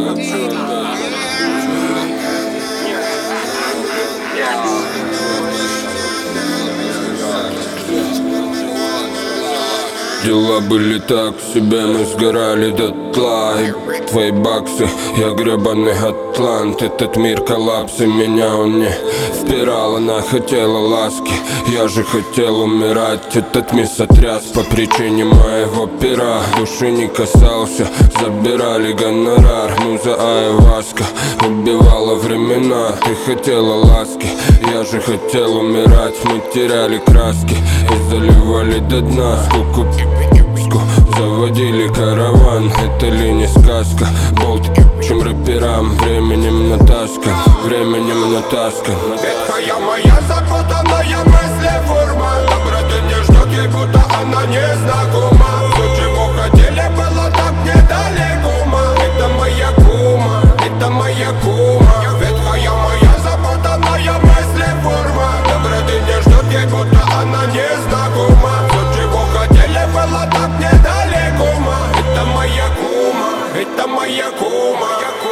Дела были так себе, мы сгорали дотла. И твои баксы, я гребаный атлант. Этот мир коллапс, и меня он не впирал. Она хотела ласки, я же хотел умирать. Этот мир сотряс по причине моего пера. Души не касался, забирали гонорар. Муза айваска убивала времена. Ты хотела ласки, я же хотел умирать. Мы теряли краски и заливали до дна. Скуку заводили караван, это ли не сказка? Болт, чем рэперам, временем натаскан, временем натаскан. Ветхая моя запутанная мысли форма. Доброты не ждет, ей будто она не знакома. Все, чего хотели, было так недалеко. Это моя кума, это моя кума. Ветхая моя запутанная мысли форма. Доброты не ждет, ей будто она не знакома. Все, чего хотели, было так недалеко. Это моя кума, это моя кума.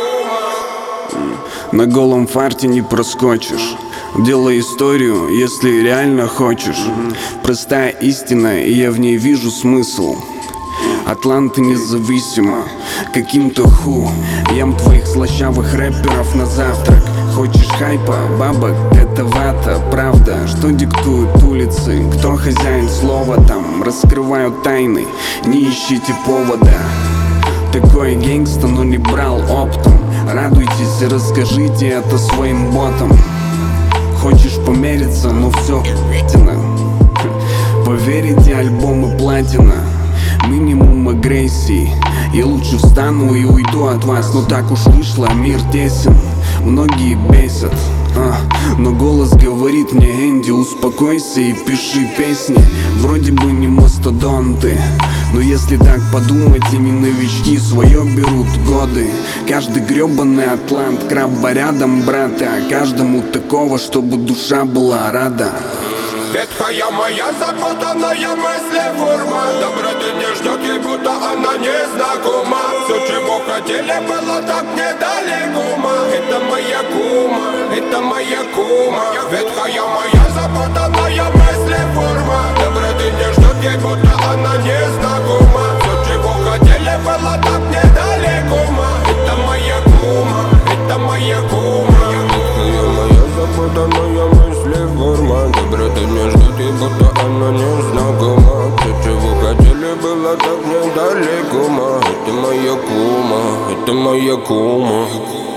На голом фарте не проскочишь. Делай историю, если реально хочешь. Простая истина, и я в ней вижу смысл. Атланта независима, каким-то ху. Ем твоих слащавых рэперов на завтрак. Хочешь хайпа, бабок, это вата, правда. Что диктуют улицы, кто хозяин слова там. Раскрываю тайны, не ищите повода. Такой гэнгста, но не брал оптом. Радуйтесь и расскажите это своим ботам. Хочешь помериться, но все платина. Поверите, альбомы платина. Минимум агрессии. Я лучше встану и уйду от вас. Но так уж вышло, мир тесен. Многие бесят, но голос говорит мне: Энди, успокойся и пиши песни. Вроде бы не мастодонты, но если так подумать, они новички, свое берут годы. Каждый гребаный атлант, крабба рядом, брата. Каждому такого, чтобы душа была рада. Ветхая моя запутанная мысли форма. Доброты не ждет, ей будто она не знакома. Все, чего хотели, было так недалеко. Это моя кума, это моя кума. Ветхая моя запутанная мысли форма. Доброты не ждет, ей будто она не знакома. Все, чего хотели, было так недалеко. Это моя кума, это моя кума. Ветхая моя запутанная мысли форма. Доброты не ждет, и будто она не знакома. Все, чего хотели, было так недалеко. Это моя кума, это моя кума.